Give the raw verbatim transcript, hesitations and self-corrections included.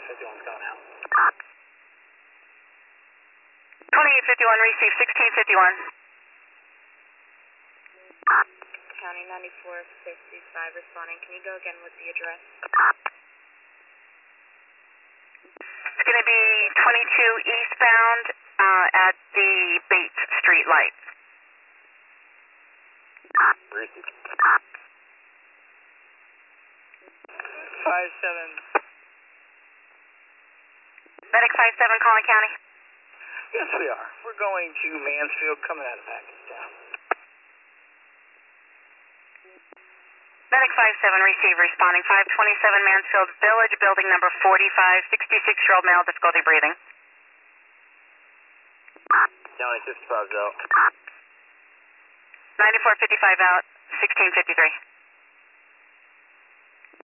fifty-one's going out. twenty-eight fifty-one, receive sixteen fifty-one. County ninety-four fifty-five responding. Can you go again with the address? It's going to be twenty-two eastbound uh, at the Bates Street light. Receive. Five seven. Medic five seven calling county. Yes, we are. We're going to Mansfield, coming out of Pakistan. Medic five seven, receive, responding five twenty-seven Mansfield Village, building number forty-five, sixty-six-year-old male, difficulty breathing. County fifty-five's out. ninety-four fifty-five out, sixteen fifty-three.